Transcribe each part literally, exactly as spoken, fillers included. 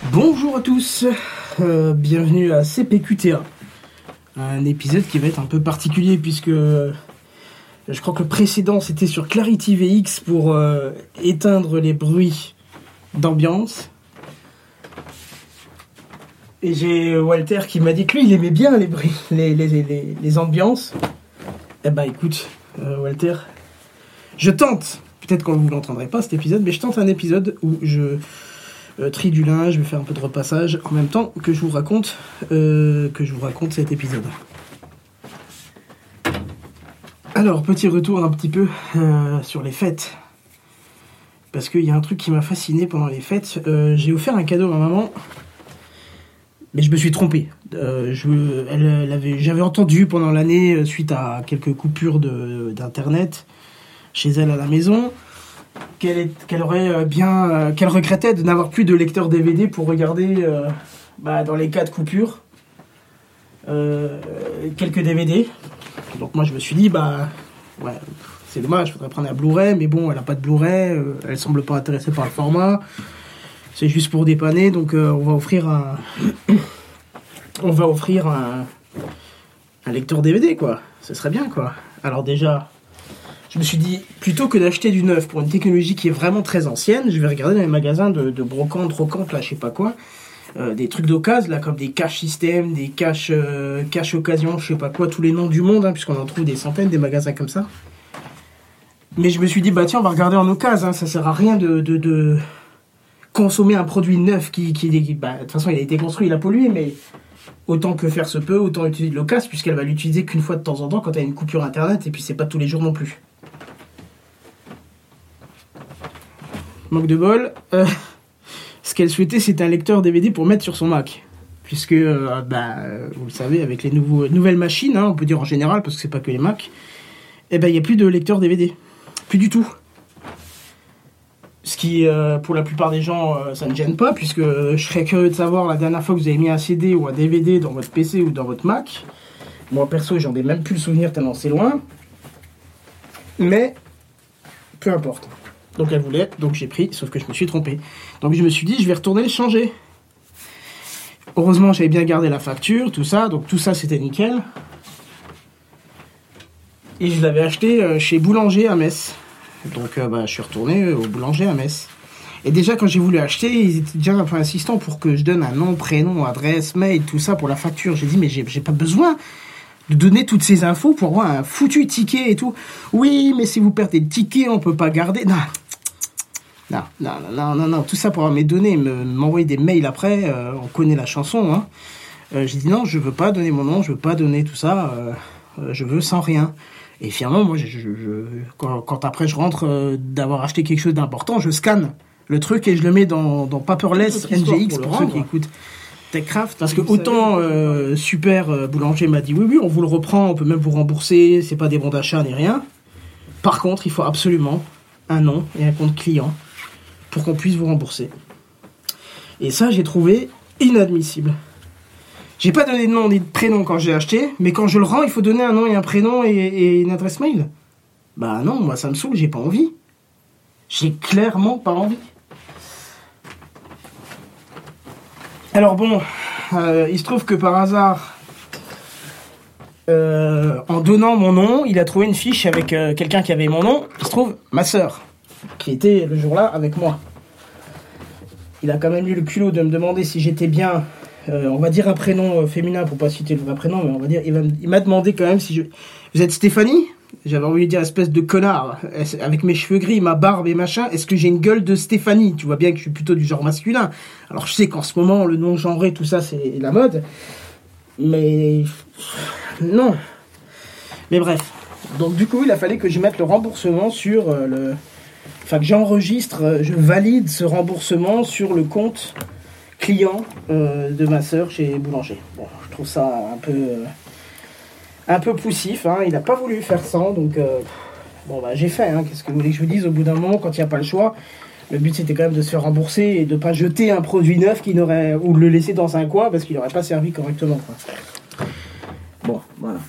Bonjour à tous, euh, bienvenue à C P Q T A, un épisode qui va être un peu particulier puisque euh, je crois que le précédent c'était sur Clarity V X pour euh, éteindre les bruits d'ambiance. Et j'ai Walter qui m'a dit que lui il aimait bien les bruits, les, les, les, les ambiances. Eh ben écoute, euh, Walter, je tente, peut-être que vous ne l'entendrez pas cet épisode, mais je tente un épisode où je... Euh, tri du linge, je vais faire un peu de repassage en même temps que je vous raconte euh, que je vous raconte cet épisode. Alors, petit retour un petit peu euh, sur les fêtes. Parce qu'il y a un truc qui m'a fasciné pendant les fêtes. Euh, j'ai offert un cadeau à ma maman, mais je me suis trompé. Euh, je, elle, elle avait, j'avais entendu pendant l'année, suite à quelques coupures de, d'internet, chez elle à la maison, qu'elle, est, qu'elle aurait bien, euh, qu'elle regrettait de n'avoir plus de lecteur D V D pour regarder, euh, bah, dans les cas de coupure, euh, quelques D V D. Donc moi je me suis dit, bah, ouais, c'est dommage, il faudrait prendre un Blu-ray, mais bon, elle n'a pas de Blu-ray, euh, elle semble pas intéressée par le format, c'est juste pour dépanner, donc euh, on va offrir un, on va offrir un, un lecteur D V D, quoi. Ce serait bien, quoi. Alors déjà, je me suis dit, plutôt que d'acheter du neuf pour une technologie qui est vraiment très ancienne, je vais regarder dans les magasins de, de brocante, brocante, là, je sais pas quoi, euh, des trucs d'occasion, là, comme des cash system, des cash, euh, cash occasion, je sais pas quoi, tous les noms du monde, hein, puisqu'on en trouve des centaines, des magasins comme ça. Mais je me suis dit, bah tiens, on va regarder en occasion, hein, ça sert à rien de, de, de consommer un produit neuf qui, qui, qui bah, de toute façon, il a été construit, il a pollué, mais autant que faire se peut, autant utiliser de l'occasion, puisqu'elle va l'utiliser qu'une fois de temps en temps quand elle a une coupure internet, et puis c'est pas tous les jours non plus. Manque de bol, euh, ce qu'elle souhaitait c'était un lecteur D V D pour mettre sur son Mac. Puisque, euh, bah, vous le savez, avec les nouveaux, nouvelles machines, hein, on peut dire en général, parce que c'est pas que les Mac, eh ben, il n'y a plus de lecteur D V D. Plus du tout. Ce qui, euh, pour la plupart des gens, euh, ça ne gêne pas, puisque euh, je serais curieux de savoir la dernière fois que vous avez mis un C D ou un D V D dans votre P C ou dans votre Mac. Moi, perso, j'en ai même plus le souvenir tellement c'est loin. Mais, peu importe. Donc elle voulait, donc j'ai pris, sauf que je me suis trompé. Donc je me suis dit, je vais retourner le changer. Heureusement, j'avais bien gardé la facture, tout ça, donc tout ça c'était nickel. Et je l'avais acheté chez Boulanger à Metz. Donc euh, bah, je suis retourné au Boulanger à Metz. Et déjà quand j'ai voulu acheter, ils étaient déjà un peu insistants pour que je donne un nom, prénom, adresse, mail, tout ça pour la facture. J'ai dit, mais j'ai, j'ai pas besoin de donner toutes ces infos pour avoir un foutu ticket et tout. Oui, mais si vous perdez le ticket, on peut pas garder. Non. Non, non, non, non, non, tout ça pour avoir mes données, me, m'envoyer des mails après, euh, on connaît la chanson, hein. Euh, j'ai dit non, je veux pas donner mon nom, je veux pas donner tout ça, euh, euh, je veux sans rien. Et finalement, moi, je, je, je, quand, quand après je rentre euh, d'avoir acheté quelque chose d'important, je scanne le truc et je le mets dans, dans Paperless N G X pour, pour ceux qui écoutent TechCraft. Parce que autant euh, Super euh, Boulanger m'a dit oui, oui, on vous le reprend, on peut même vous rembourser, c'est pas des bons d'achat ni rien. Par contre, il faut absolument un nom et un compte client pour qu'on puisse vous rembourser. Et ça, j'ai trouvé inadmissible. J'ai pas donné de nom ni de prénom quand j'ai acheté, mais quand je le rends, il faut donner un nom et un prénom et, et une adresse mail. Bah non, moi ça me saoule, j'ai pas envie. J'ai clairement pas envie. Alors bon, euh, il se trouve que par hasard, euh, en donnant mon nom, il a trouvé une fiche avec euh, quelqu'un qui avait mon nom. Il se trouve ma sœur, qui était le jour-là avec moi. Il a quand même eu le culot de me demander si j'étais bien, euh, on va dire un prénom féminin pour pas citer le vrai prénom, mais on va dire, il, va, il m'a demandé quand même si je... Vous êtes Stéphanie ? J'avais envie de dire espèce de connard, avec mes cheveux gris, ma barbe et machin, est-ce que j'ai une gueule de Stéphanie ? Tu vois bien que je suis plutôt du genre masculin. Alors je sais qu'en ce moment, le nom genré, tout ça, c'est la mode. Mais... non. Mais bref. Donc du coup, il a fallu que je mette le remboursement sur euh, le... Enfin, que j'enregistre, je valide ce remboursement sur le compte client euh, de ma sœur chez Boulanger. Bon, je trouve ça un peu, euh, un peu poussif, hein. Il n'a pas voulu faire ça, donc euh, bon, bah, j'ai fait. Hein. Qu'est-ce que vous voulez que je vous dise au bout d'un moment, quand il n'y a pas le choix, le but c'était quand même de se faire rembourser et de ne pas jeter un produit neuf qui n'aurait, ou de le laisser dans un coin parce qu'il n'aurait pas servi correctement, quoi. Bon, voilà.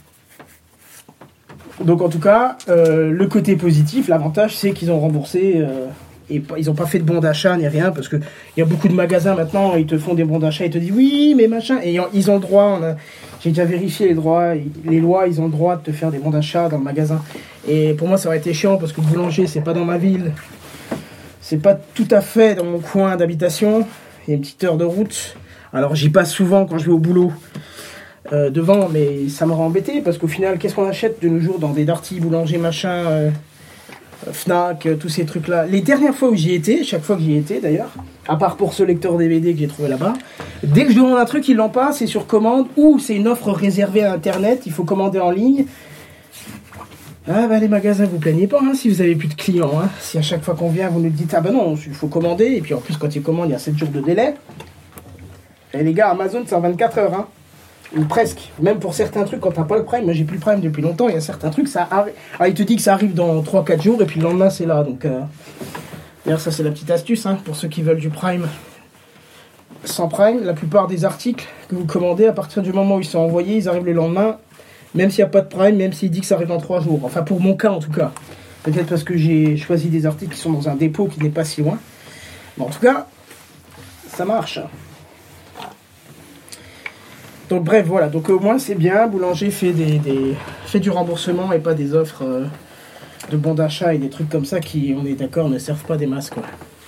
Donc en tout cas, euh, le côté positif, l'avantage, c'est qu'ils ont remboursé euh, et ils n'ont pas fait de bon d'achat ni rien, parce qu'il y a beaucoup de magasins maintenant, ils te font des bons d'achat, ils te disent oui, mais machin, et ils ont le droit, on a, j'ai déjà vérifié les droits, les lois, ils ont le droit de te faire des bons d'achat dans le magasin. Et pour moi, ça aurait été chiant, parce que le boulanger, c'est pas dans ma ville, c'est pas tout à fait dans mon coin d'habitation, il y a une petite heure de route, alors j'y passe souvent quand je vais au boulot. Euh, devant, mais ça m'aurait embêté parce qu'au final, qu'est-ce qu'on achète de nos jours dans des Darty, boulanger, machin, euh, Fnac, euh, tous ces trucs-là. Les dernières fois où j'y étais, chaque fois que j'y étais d'ailleurs, à part pour ce lecteur D V D que j'ai trouvé là-bas, dès que je demande un truc, ils l'ont pas, c'est sur commande ou c'est une offre réservée à Internet, il faut commander en ligne. Ah bah les magasins, vous plaignez pas hein, si vous avez plus de clients. Hein. Si à chaque fois qu'on vient, vous nous dites ah bah non, il faut commander, et puis en plus quand ils commandent, il y a sept jours de délai. Et les gars, Amazon, c'est en vingt-quatre heures, hein. Ou presque, même pour certains trucs quand t'as pas le Prime, moi j'ai plus le Prime depuis longtemps, il y a certains trucs, ça arrive. Ah, il te dit que ça arrive dans trois quatre jours et puis le lendemain c'est là, donc euh... d'ailleurs ça c'est la petite astuce hein, pour ceux qui veulent du Prime. Sans Prime, la plupart des articles que vous commandez, à partir du moment où ils sont envoyés, ils arrivent le lendemain, même s'il n'y a pas de Prime, même s'il dit que ça arrive dans trois jours, enfin pour mon cas en tout cas, peut-être parce que j'ai choisi des articles qui sont dans un dépôt qui n'est pas si loin, mais en tout cas, ça marche. Donc bref, voilà, donc au moins c'est bien, Boulanger fait, des, des, fait du remboursement et pas des offres euh, de bons d'achat et des trucs comme ça qui, on est d'accord, ne servent pas des masses, quoi.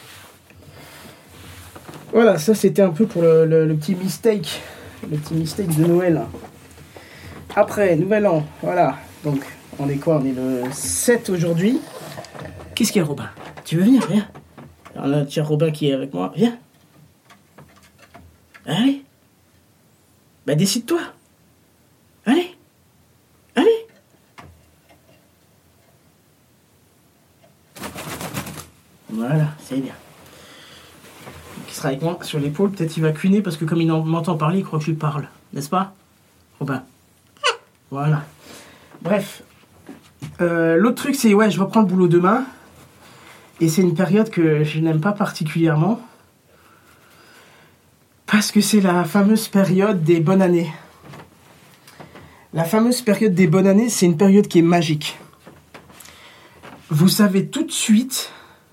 Voilà, ça c'était un peu pour le, le, le petit mistake, le petit mistake de Noël. Après, Nouvel An, voilà, donc on est quoi, on est le sept aujourd'hui. Qu'est-ce qu'il y a, Robin? Tu veux venir? Viens. Alors là, tiens, Robin qui est avec moi, viens. Allez. Bah décide-toi. Allez. Allez. Voilà, c'est bien. Qui sera avec moi sur l'épaule, peut-être il va cuiner parce que comme il m'entend parler, il croit que je lui parle. N'est-ce pas, Robin? Voilà. Bref. Euh, l'autre truc, c'est, ouais, je reprends le boulot demain. Et c'est une période que je n'aime pas particulièrement. Parce que c'est la fameuse période des bonnes années. La fameuse période des bonnes années, c'est une période qui est magique. Vous savez tout de suite,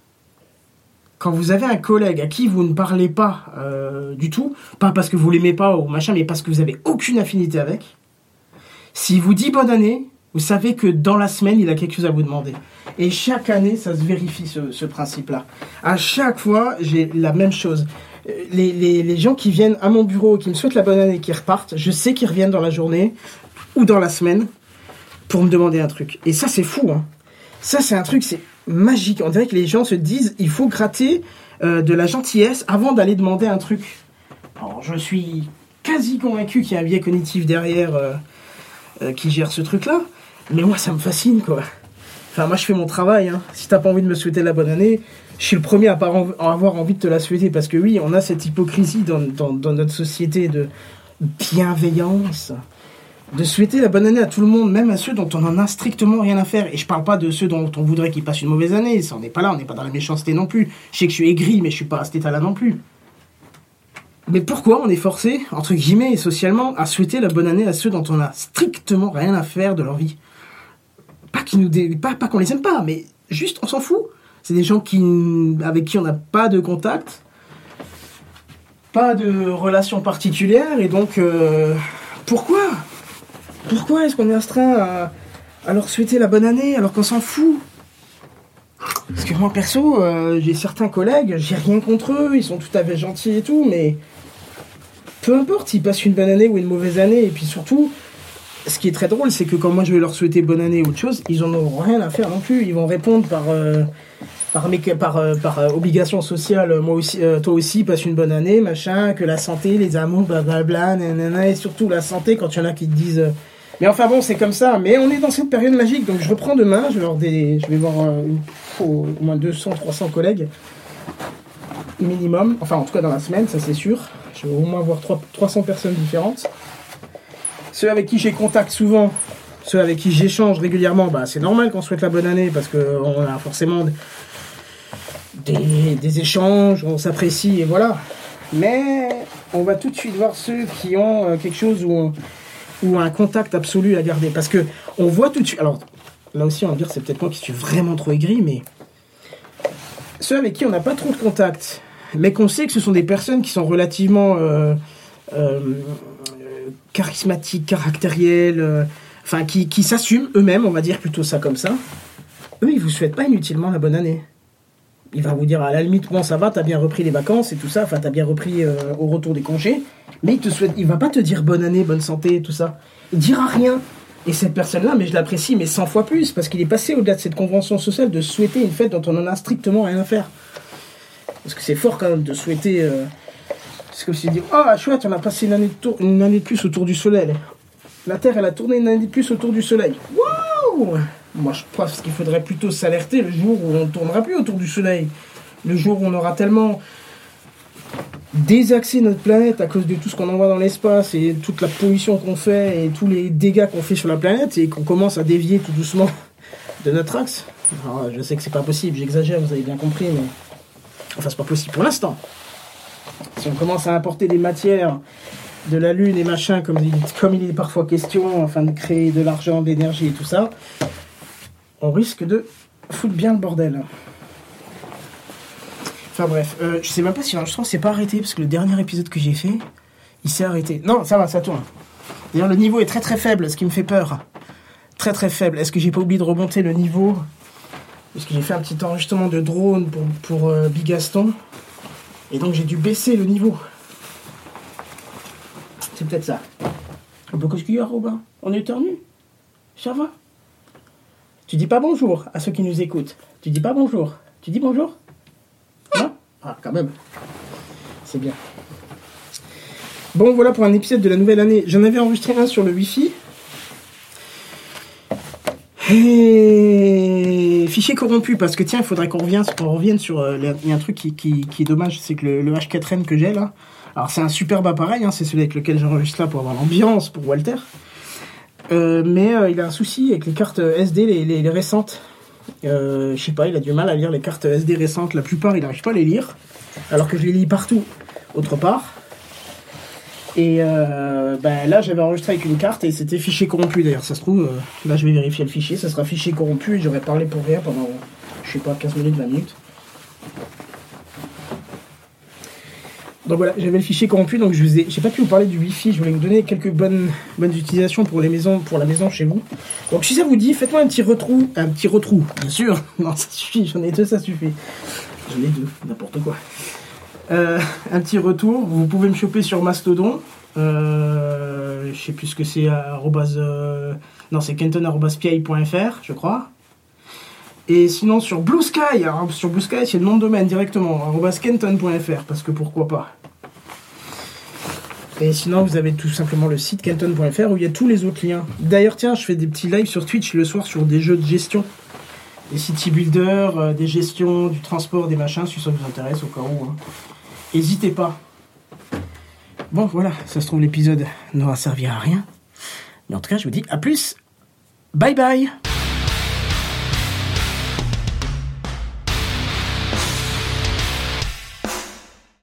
quand vous avez un collègue à qui vous ne parlez pas euh, du tout, pas parce que vous l'aimez pas ou machin, mais parce que vous n'avez aucune affinité avec, s'il vous dit bonne année, vous savez que dans la semaine, il a quelque chose à vous demander. Et chaque année, ça se vérifie, ce, ce principe-là. À chaque fois, j'ai la même chose. Les, les, les gens qui viennent à mon bureau, qui me souhaitent la bonne année et qui repartent, je sais qu'ils reviennent dans la journée ou dans la semaine pour me demander un truc. Et ça, c'est fou. Hein. Ça, c'est un truc, c'est magique. On dirait que les gens se disent, il faut gratter euh, de la gentillesse avant d'aller demander un truc. Alors, je suis quasi convaincu qu'il y a un biais cognitif derrière euh, euh, qui gère ce truc-là. Mais moi, ça me fascine, quoi. Enfin, moi, je fais mon travail. Hein. Si t'as pas envie de me souhaiter la bonne année, je suis le premier à pas en avoir envie de te la souhaiter. Parce que oui, on a cette hypocrisie dans, dans, dans notre société de bienveillance. De souhaiter la bonne année à tout le monde, même à ceux dont on en a strictement rien à faire. Et je parle pas de ceux dont on voudrait qu'ils passent une mauvaise année. Ça, on n'est pas là, on n'est pas dans la méchanceté non plus. Je sais que je suis aigri, mais je suis pas à cet état-là non plus. Mais pourquoi on est forcé, entre guillemets et socialement, à souhaiter la bonne année à ceux dont on a strictement rien à faire de leur vie? Pas qu'ils nous dé... pas, pas qu'on les aime pas, mais juste on s'en fout. C'est des gens qui, avec qui on n'a pas de contact, pas de relation particulière, et donc euh, pourquoi Pourquoi est-ce qu'on est astreint à, à leur souhaiter la bonne année alors qu'on s'en fout? Parce que moi perso, euh, j'ai certains collègues, j'ai rien contre eux, ils sont tout à fait gentils et tout, mais peu importe s'ils passent une bonne année ou une mauvaise année, et puis surtout, ce qui est très drôle, c'est que quand moi je vais leur souhaiter bonne année ou autre chose, ils en ont rien à faire non plus. Ils vont répondre par euh, par, par, euh, par euh, obligation sociale. Moi aussi, euh, toi aussi, passe une bonne année, machin. Que la santé, les amours, blablabla, nanana, et surtout la santé. Quand il y en a qui te disent, euh... mais enfin bon, c'est comme ça. Mais on est dans cette période magique, donc je reprends demain. Je vais leur des, je vais voir euh, une... oh, au moins deux cents, trois cents collègues minimum. Enfin, en tout cas dans la semaine, ça c'est sûr. Je vais au moins voir trois cents personnes différentes. Ceux avec qui j'ai contact souvent, ceux avec qui j'échange régulièrement, bah, c'est normal qu'on souhaite la bonne année parce qu'on a forcément des, des échanges, on s'apprécie et voilà. Mais on va tout de suite voir ceux qui ont quelque chose ou un, ou un contact absolu à garder. Parce que on voit tout de suite... Alors là aussi on va dire c'est peut-être moi qui suis vraiment trop aigri, mais ceux avec qui on n'a pas trop de contact, mais qu'on sait que ce sont des personnes qui sont relativement euh, euh, charismatiques, caractérielles, euh, enfin qui, qui s'assument eux-mêmes, on va dire plutôt ça comme ça, eux, ils vous souhaitent pas inutilement la bonne année. Il va vous dire, à la limite, bon, ça va, t'as bien repris les vacances et tout ça, enfin, t'as bien repris euh, au retour des congés, mais il te souhaite, il va pas te dire bonne année, bonne santé et tout ça. Il dira rien. Et cette personne-là, mais je l'apprécie, mais cent fois plus, parce qu'il est passé au-delà de cette convention sociale de souhaiter une fête dont on en a strictement rien à faire. Parce que c'est fort quand même de souhaiter. Euh... C'est comme si tu dis, ah, oh, chouette, on a passé une année, de tour... une année de plus autour du soleil. La Terre, elle a tourné une année de plus autour du soleil. Waouh! Moi, je pense qu'il faudrait plutôt s'alerter le jour où on ne tournera plus autour du soleil. Le jour où on aura tellement désaxé notre planète à cause de tout ce qu'on envoie dans l'espace et toute la pollution qu'on fait et tous les dégâts qu'on fait sur la planète et qu'on commence à dévier tout doucement de notre axe. Alors, je sais que c'est pas possible, j'exagère, vous avez bien compris, mais enfin, c'est pas possible pour l'instant. Si on commence à importer des matières de la Lune et machin, comme il, comme il est parfois question, afin de créer de l'argent, de l'énergie et tout ça, on risque de foutre bien le bordel. Enfin bref, euh, je sais même pas si l'enregistrement s'est pas arrêté, parce que le dernier épisode que j'ai fait, il s'est arrêté. Non, ça va, ça tourne. D'ailleurs, le niveau est très très faible, ce qui me fait peur. Très très faible. Est-ce que j'ai pas oublié de remonter le niveau? Parce que j'ai fait un petit enregistrement de drone pour, pour euh, Bigaston. Et donc j'ai dû baisser le niveau. C'est peut-être ça. Un peu qu'est-ce qu'il y a, Robin? On éternue? Ça va? Tu dis pas bonjour à ceux qui nous écoutent. Tu dis pas bonjour. Tu dis bonjour? Non? Ah, quand même. C'est bien. Bon, voilà pour un épisode de la nouvelle année. J'en avais enregistré un sur le Wi-Fi. Et fichier corrompu, parce que tiens, il faudrait qu'on revienne, qu'on revienne sur... Euh, il y a un truc qui, qui, qui est dommage, c'est que le, le H quatre N que j'ai là, alors c'est un superbe appareil, hein, c'est celui avec lequel j'enregistre là pour avoir l'ambiance, pour Walter. Euh, mais euh, il a un souci avec les cartes S D, les, les, les récentes. Euh, je sais pas, il a du mal à lire les cartes S D récentes. La plupart, il n'arrive pas à les lire, alors que je les lis partout, autre part. Et euh, ben là, j'avais enregistré avec une carte et c'était fichier corrompu d'ailleurs. Ça se trouve, euh, là je vais vérifier le fichier, ça sera fichier corrompu et j'aurais parlé pour rien pendant, je sais pas, quinze minutes, vingt minutes. Donc voilà, j'avais le fichier corrompu, donc je vous ai, j'ai pas pu vous parler du Wi-Fi, je voulais vous donner quelques bonnes, bonnes utilisations pour les maisons, pour la maison chez vous. Donc si ça vous dit, faites-moi un petit retrou, un petit retrou, bien sûr. Non, ça suffit, j'en ai deux, ça suffit. J'en ai deux, n'importe quoi. Euh, un petit retour, vous pouvez me choper sur Mastodon. Euh, je sais plus ce que c'est, arrobase, euh, non c'est kenton arobase p i point f r, je crois. Et sinon sur Blue Sky, alors sur Blue Sky c'est le nom de domaine directement, arobase kenton point f r, parce que pourquoi pas. Et sinon vous avez tout simplement le site kenton point f r où il y a tous les autres liens. D'ailleurs tiens, je fais des petits lives sur Twitch le soir sur des jeux de gestion. Des city builders, euh, des gestions, du transport, des machins, si ça vous intéresse au cas où. Hein. N'hésitez pas. Bon voilà, ça se trouve l'épisode n'aura servi à rien. Mais en tout cas je vous dis à plus. Bye bye.